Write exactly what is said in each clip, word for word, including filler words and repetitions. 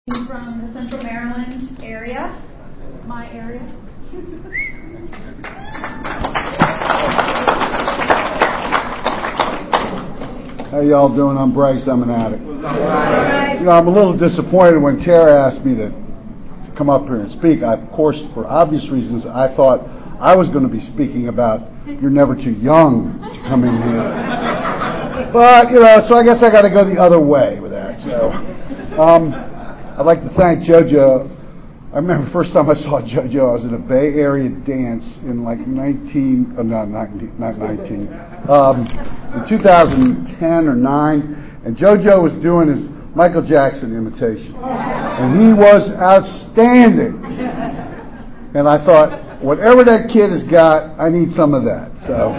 From the Central Maryland area, my area. How y'all doing? I'm Bryce. I'm an addict. You know, I'm a little disappointed when Tara asked me to, to come up here and speak. I, of course, for obvious reasons, I thought I was going to be speaking about you're never too young to come in here. But, you know, so I guess I got to go the other way with that. So, um, I'd like to thank JoJo. I remember the first time I saw JoJo, I was in a Bay Area dance in like nineteen, oh no, not, not nineteen, um, in two thousand ten or nine, and JoJo was doing his Michael Jackson imitation. And he was outstanding. And I thought, whatever that kid has got, I need some of that. So,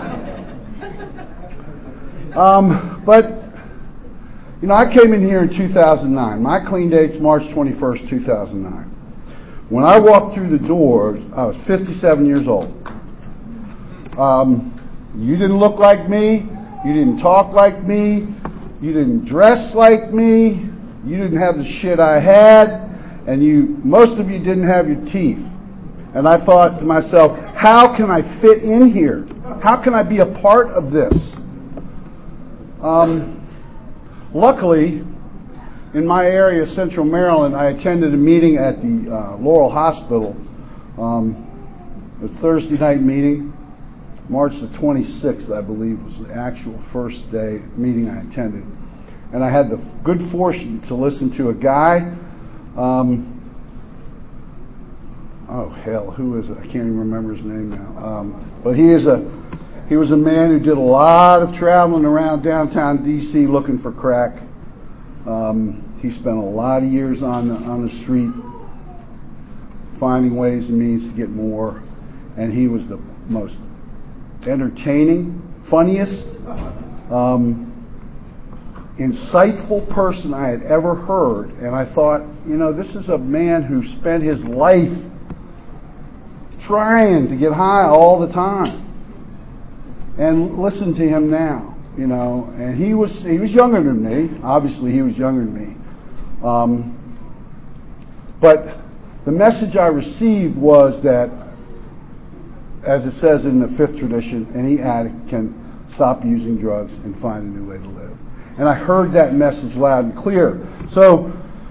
um, but, you know, I came in here in two thousand nine. My clean date's March twenty-first, two thousand nine. When I walked through the doors, I was fifty-seven years old. Um, you didn't look like me. You didn't talk like me. You didn't dress like me. You didn't have the shit I had. And you, most of you didn't have your teeth. And I thought to myself, how can I fit in here? How can I be a part of this? Um, luckily, in my area, Central Maryland, I attended a meeting at the uh, Laurel Hospital. Um, a Thursday night meeting, March the twenty-sixth, I believe, was the actual first day meeting I attended. And I had the good fortune to listen to a guy. Um, oh hell, who is it? I can't even remember his name now. Um, but he is a he was a man who did a lot of traveling around downtown D C looking for crack. Um, he spent a lot of years on the, on the street finding ways and means to get more, and he was the most entertaining, funniest, um, insightful person I had ever heard. And I thought, you know, this is a man who spent his life trying to get high all the time. And listen to him now. You know, and he was he was younger than me. Obviously, he was younger than me. Um, but the message I received was that, as it says in the fifth tradition, any addict can stop using drugs and find a new way to live. And I heard that message loud and clear. So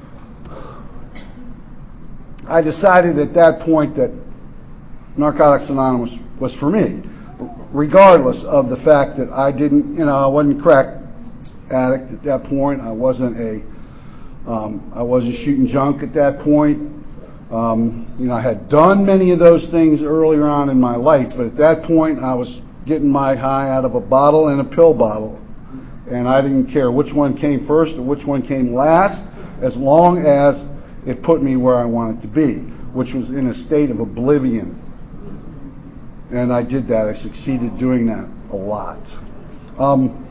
I decided at that point that Narcotics Anonymous was for me, regardless of the fact that I didn't, you know, I wasn't a crack addict at that point. I wasn't a, um, I wasn't shooting junk at that point. Um, you know, I had done many of those things earlier on in my life, but at that point I was getting my high out of a bottle and a pill bottle, and I didn't care which one came first or which one came last, as long as it put me where I wanted to be, which was in a state of oblivion. And I did that. I succeeded doing that a lot. Um,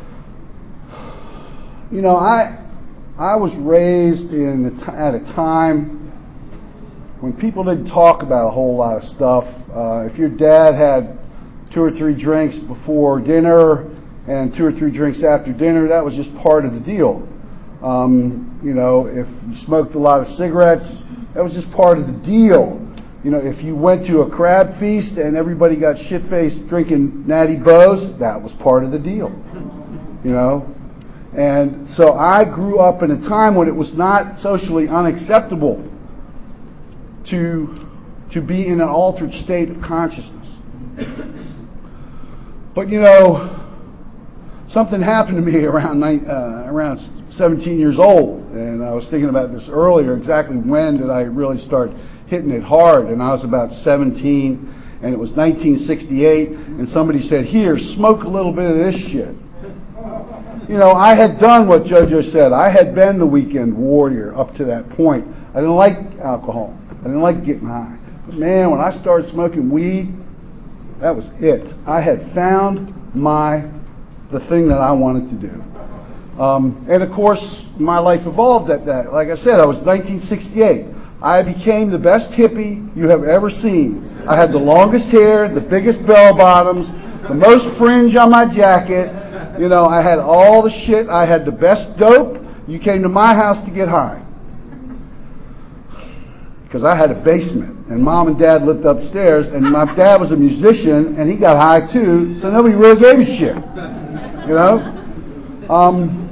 you know, I I was raised in a t- at a time when people didn't talk about a whole lot of stuff. Uh, if your dad had two or three drinks before dinner and two or three drinks after dinner, that was just part of the deal. Um, you know, if you smoked a lot of cigarettes, that was just part of the deal. You know, if you went to a crab feast and everybody got shit-faced drinking Natty Bows, that was part of the deal. You know? And so I grew up in a time when it was not socially unacceptable to to be in an altered state of consciousness. But, you know, something happened to me around nine, uh, around seventeen years old, and I was thinking about this earlier, exactly when did I really start hitting it hard. And I was about seventeen, and it was nineteen sixty-eight, and somebody said, here, smoke a little bit of this shit. You know, I had done what JoJo said. I had been the weekend warrior up to that point. I didn't like alcohol. I didn't like getting high. But man, when I started smoking weed, that was it. I had found my, the thing that I wanted to do. Um, and of course, my life evolved at that. Like I said, I was nineteen sixty-eight. I became the best hippie you have ever seen. I had the longest hair, the biggest bell bottoms, the most fringe on my jacket. You know, I had all the shit. I had the best dope. You came to my house to get high. because I had a basement, and Mom and Dad lived upstairs, and my dad was a musician, and he got high too, so nobody really gave a shit, you know? Um,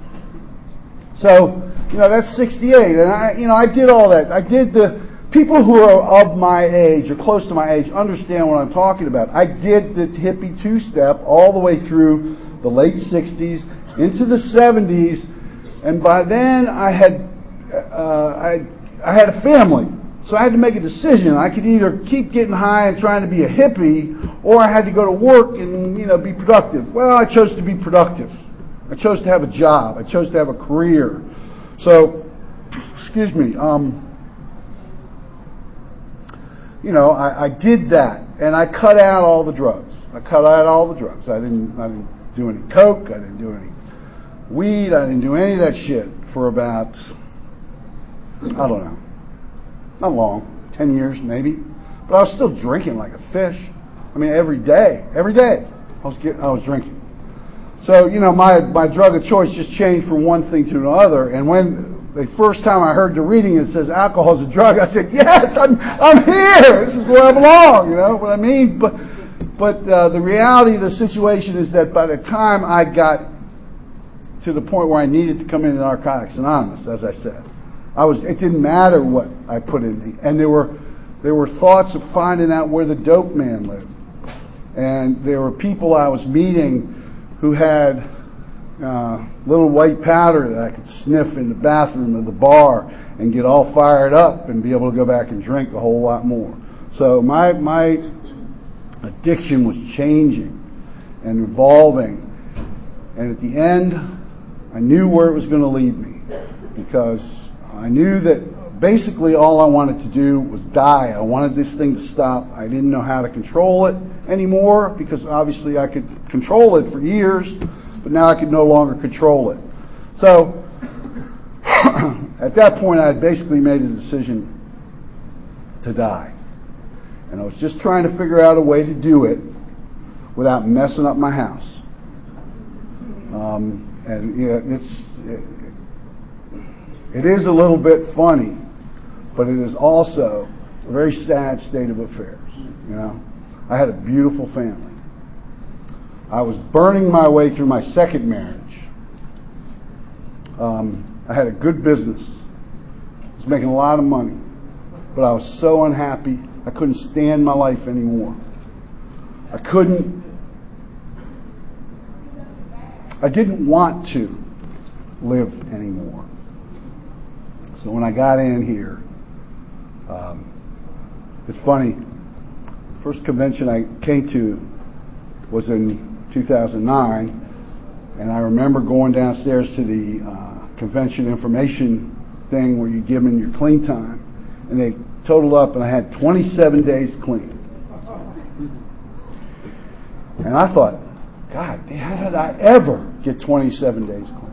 so, you know, that's sixty-eight, and I, you know, I did all that. I did the, people who are of my age, or close to my age, understand what I'm talking about. I did the hippie two-step all the way through the late sixties, into the seventies, and by then I had, uh, I I had a family, so I had to make a decision. I could either keep getting high and trying to be a hippie, or I had to go to work and, you know, be productive. Well, I chose to be productive. I chose to have a job. I chose to have a career. So, excuse me, um, you know, I, I did that, and I cut out all the drugs. I cut out all the drugs. I didn't, I didn't do any coke. I didn't do any weed. I didn't do any of that shit for about, I don't know, not long, ten years maybe. But I was still drinking like a fish. I mean, every day, every day, I was getting, I was drinking. So, you know, my my drug of choice just changed from one thing to another. And when the first time I heard the reading it says alcohol is a drug, I said, yes, I'm I'm here. This is where I belong. You know what I mean? But but uh, the reality of the situation is that by the time I got to the point where I needed to come into Narcotics Anonymous, as I said, I was. It didn't matter what I put in me, and there were there were thoughts of finding out where the dope man lived, and there were people I was meeting who had uh, little white powder that I could sniff in the bathroom of the bar and get all fired up and be able to go back and drink a whole lot more. So my my addiction was changing and evolving, and at the end, I knew where it was going to lead me, because I knew that basically all I wanted to do was die. I wanted this thing to stop. I didn't know how to control it anymore, because obviously I could control it for years, but now I could no longer control it. So at that point, I had basically made a decision to die. And I was just trying to figure out a way to do it without messing up my house. Um, and yeah, it's it, it is a little bit funny, but it is also a very sad state of affairs. You know, I had a beautiful family. I was burning my way through my second marriage. Um, I had a good business. I was making a lot of money, but I was so unhappy. I couldn't stand my life anymore. I couldn't. I didn't want to live anymore. So when I got in here, um, it's funny. First convention I came to was in two thousand nine, and I remember going downstairs to the uh, convention information thing where you give them your clean time, and they totaled up, and I had twenty-seven days clean. And I thought, God, how did I ever get twenty-seven days clean?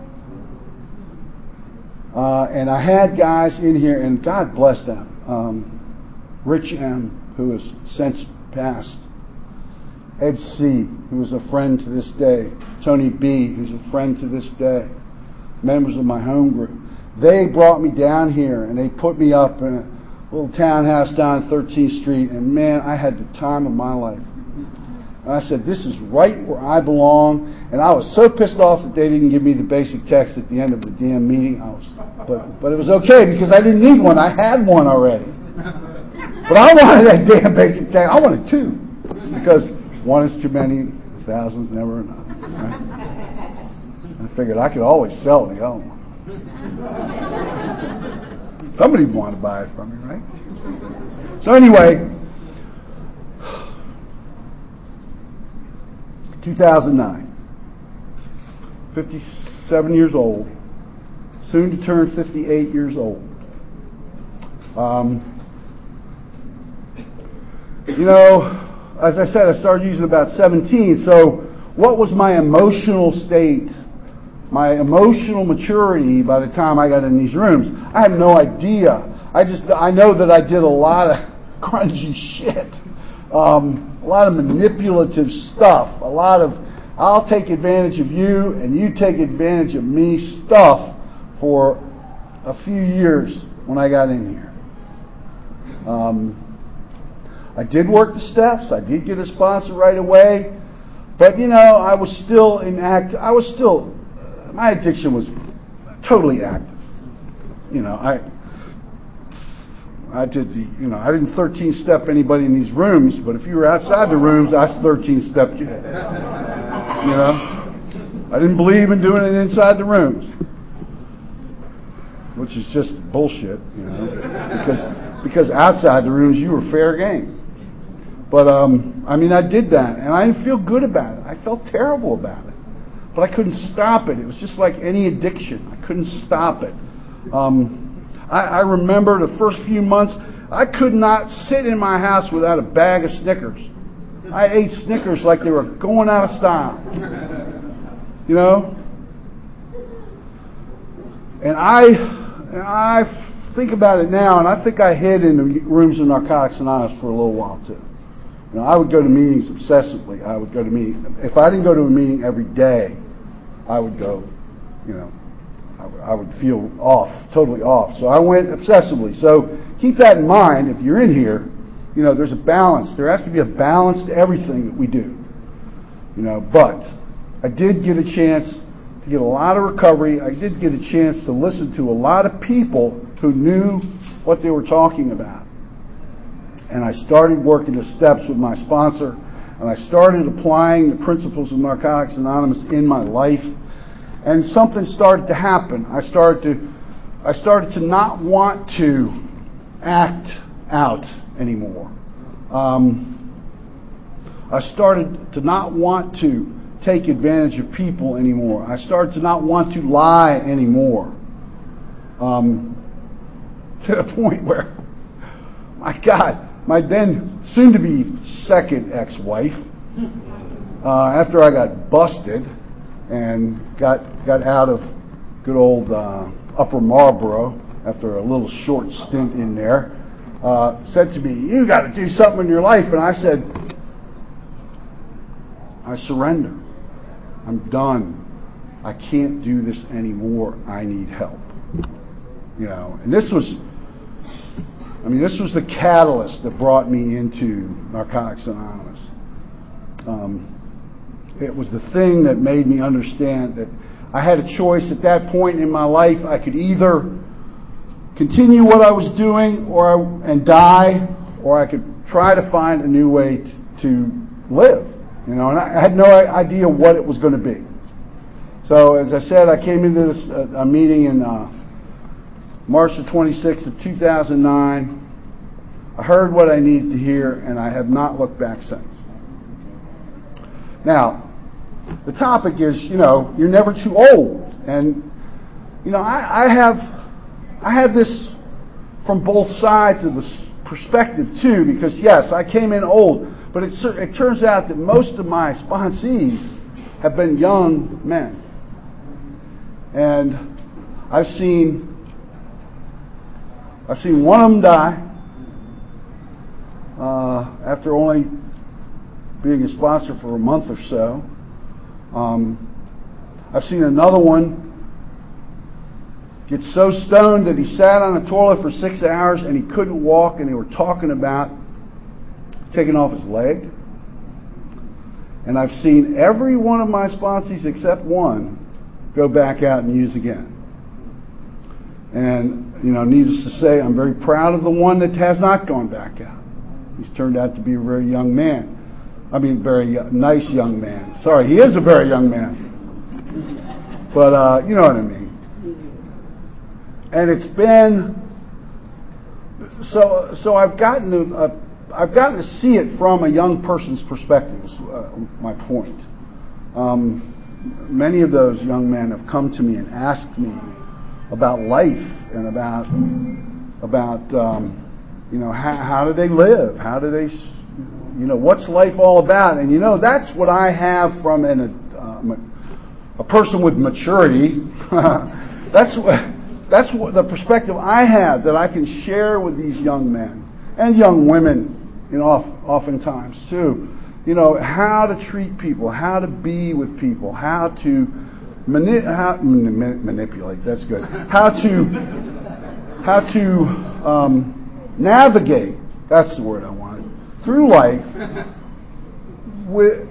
Uh, and I had guys in here, and God bless them. Um, Rich M., who has since passed. Ed C., who is a friend to this day. Tony B., who's a friend to this day. Members of my home group. They brought me down here, and they put me up in a little townhouse down thirteenth street, and man, I had the time of my life. And I said, this is right where I belong. And I was so pissed off that they didn't give me the basic text at the end of the damn meeting. I was, but, but it was okay, because I didn't need one. I had one already. But I wanted that damn basic text. I wanted two. Because one is too many, a thousand's never enough. Right? I figured I could always sell the other one. Somebody would want to buy it from me, right? So anyway, two thousand nine, fifty-seven years old, soon to turn fifty-eight years old. Um, you know, as I said, I started using about seventeen, so what was my emotional state, my emotional maturity by the time I got in these rooms? I have no idea. I just, I know that I did a lot of grungy shit. Um, a lot of manipulative stuff, a lot of I'll take advantage of you and you take advantage of me stuff for a few years when I got in here. Um, I did work the steps. I did get a sponsor right away. But, you know, I was still in act. I was still, my addiction was totally active. You know, I I did the, you know, I didn't thirteen-step anybody in these rooms, but if you were outside the rooms, I thirteen-stepped you. You know? I didn't believe in doing it inside the rooms, which is just bullshit, you know, because because outside the rooms you were fair game. But, um, I mean, I did that, and I didn't feel good about it. I felt terrible about it. But I couldn't stop it. It was just like any addiction. I couldn't stop it. Um, I, I remember the first few months, I could not sit in my house without a bag of Snickers. I ate Snickers like they were going out of style. You know? And I, and I think about it now, and I think I hid in the rooms of Narcotics Anonymous for a little while, too. You know, I would go to meetings obsessively. I would go to meetings. If I didn't go to a meeting every day, I would go, you know, I, w- I would feel off, totally off. So I went obsessively. So keep that in mind if you're in here. You know, there's a balance. There has to be a balance to everything that we do. You know, but I did get a chance to get a lot of recovery. I did get a chance to listen to a lot of people who knew what they were talking about. And I started working the steps with my sponsor, and I started applying the principles of Narcotics Anonymous in my life, and something started to happen. I started to, I started to not want to act out anymore. Um, I started to not want to take advantage of people anymore. I started to not want to lie anymore. Um, to the point where, my God, my then soon-to-be second ex-wife, uh, after I got busted and got got out of good old uh, Upper Marlboro after a little short stint in there, uh, said to me, "You got to do something in your life." And I said, "I surrender. I'm done. I can't do this anymore. I need help." You know, and this was. I mean, this was the catalyst that brought me into Narcotics Anonymous. Um, it was the thing that made me understand that I had a choice at that point in my life. I could either continue what I was doing or I, and die, or I could try to find a new way t- to live. You know, and I had no idea what it was going to be. So, as I said, I came into this uh, a meeting in Uh, March the twenty-sixth of two thousand nine, I heard what I needed to hear, and I have not looked back since. Now, the topic is, you know, you're never too old. And, you know, I, I have I have this from both sides of the perspective, too, because, yes, I came in old, but it, it turns out that most of my sponsees have been young men. And I've seen... I've seen one of them die uh, after only being a sponsor for a month or so. Um, I've seen another one get so stoned that he sat on a toilet for six hours and he couldn't walk, and they were talking about taking off his leg. And I've seen every one of my sponsees except one go back out and use again. And, you know, needless to say, I'm very proud of the one that has not gone back out. He's turned out to be a very young man. I mean, very nice young man. Sorry, he is a very young man. But, uh, you know what I mean. And it's been... So so I've gotten to, uh, I've gotten to see it from a young person's perspective, is uh, my point. Um, many of those young men have come to me and asked me about life and about about um, you know how, how do they live? How do they you know what's life all about? And you know that's what I have from an uh, a person with maturity. that's what that's what the perspective I have that I can share with these young men and young women, you know, oftentimes too. You know how to treat people, how to be with people, how to Mani- how, mani- manipulate. That's good. How to how to um, navigate, that's the word I wanted, through life with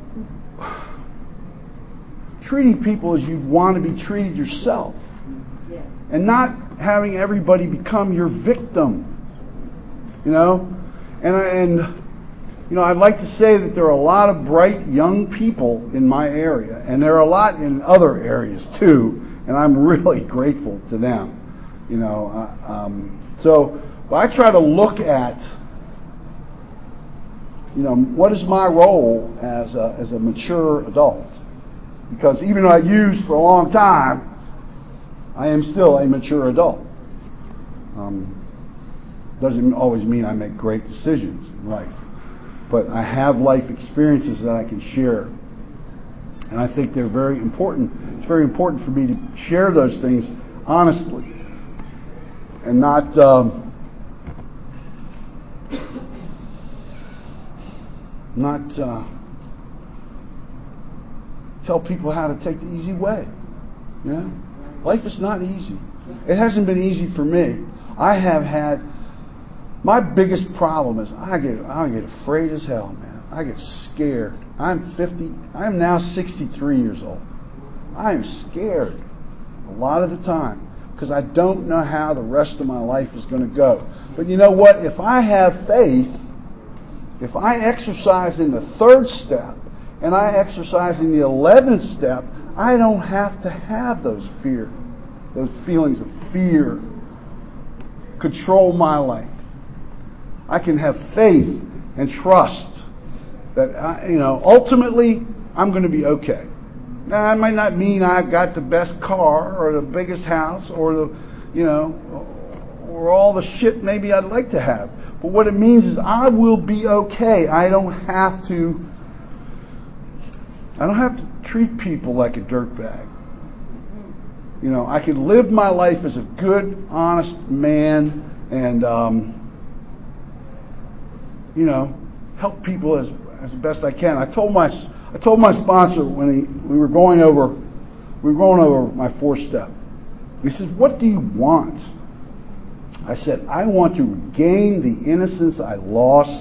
treating people as you want to be treated yourself, and not having everybody become your victim. You know, and I, and you know, I'd like to say that there are a lot of bright young people in my area, and there are a lot in other areas too, and I'm really grateful to them. You know, uh, um, so I try to look at, you know, what is my role as a, as a mature adult? Because even though I used for a long time, I am still a mature adult. Um, doesn't always mean I make great decisions in life, but I have life experiences that I can share, and I think they're very important. It's very important for me to share those things honestly, and not um, not uh, tell people how to take the easy way. You know, life is not easy. It hasn't been easy for me. I have had. My biggest problem is I get I get afraid as hell, man. I get scared. I'm fifty. I'm now sixty-three years old. I am scared a lot of the time because I don't know how the rest of my life is going to go. But you know what? If I have faith, if I exercise in the third step and I exercise in the eleventh step, I don't have to have those fear, those feelings of fear control my life. I can have faith and trust that, I, you know, ultimately I'm going to be okay. Now, that might not mean I've got the best car or the biggest house or the, you know, or all the shit maybe I'd like to have. But what it means is I will be okay. I don't have to. I don't have to treat people like a dirtbag. You know, I can live my life as a good, honest man and. Um, You know, help people as as best I can. I told my I told my sponsor when he, we were going over we were going over my fourth step. He says, "What do you want?" I said, "I want to regain the innocence I lost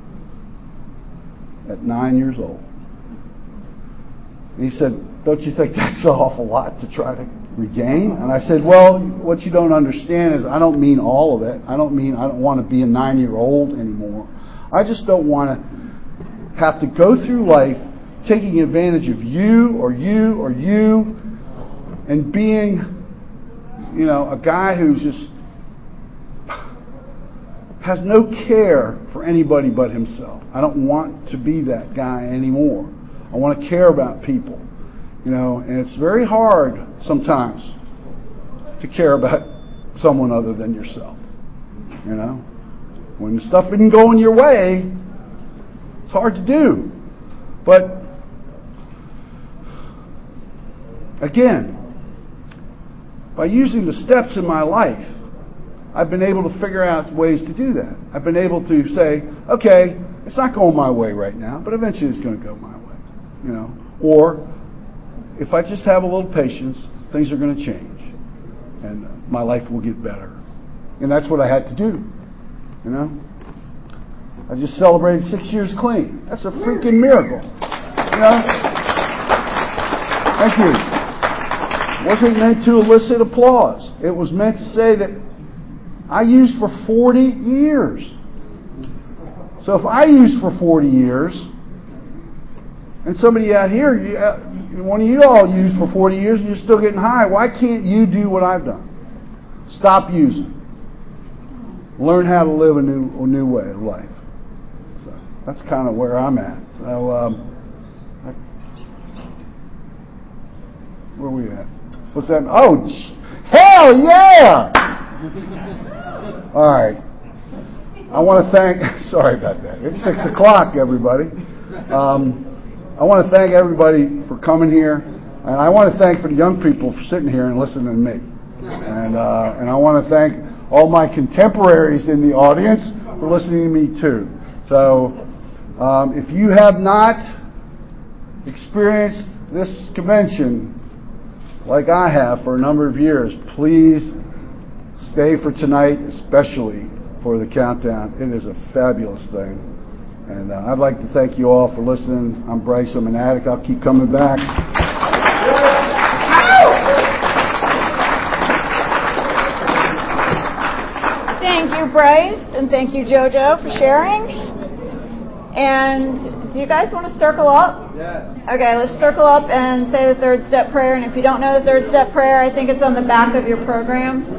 at nine years old." And he said, "Don't you think that's an awful lot to try to regain?" And I said, "Well, what you don't understand is I don't mean all of it. I don't mean I don't want to be a nine-year-old anymore. I just don't want to have to go through life taking advantage of you or you or you and being, you know, a guy who's just has no care for anybody but himself. I don't want to be that guy anymore. I want to care about people, you know, and it's very hard sometimes to care about someone other than yourself, you know. When the stuff isn't going your way, it's hard to do. But, again, by using the steps in my life, I've been able to figure out ways to do that. I've been able to say, okay, it's not going my way right now, but eventually it's going to go my way, you know. Or, if I just have a little patience, things are going to change, and my life will get better. And that's what I had to do. You know, I just celebrated six years clean. That's a freaking miracle. You know, thank you. It wasn't meant to elicit applause. It was meant to say that I used for forty years. So if I used for forty years, and somebody out here, you, one of you all used for forty years, and you're still getting high, why can't you do what I've done? Stop using. Learn how to live a new a new way of life. So that's kind of where I'm at. So um, I, where are we at? What's that? Oh, hell yeah! All right. I want to thank. Sorry about that. It's six o'clock, everybody. Um, I want to thank everybody for coming here, and I want to thank for the young people for sitting here and listening to me, and uh, and I want to thank all my contemporaries in the audience for listening to me too. So, um, if you have not experienced this convention like I have for a number of years, please stay for tonight, especially for the countdown. It is a fabulous thing. And uh, I'd like to thank you all for listening. I'm Bryce. I'm an addict. I'll keep coming back. Thank you, Bryce, and thank you, JoJo, for sharing. And do you guys want to circle up? Yes. Okay, let's circle up and say the third step prayer. And if you don't know the third step prayer, I think it's on the back of your program.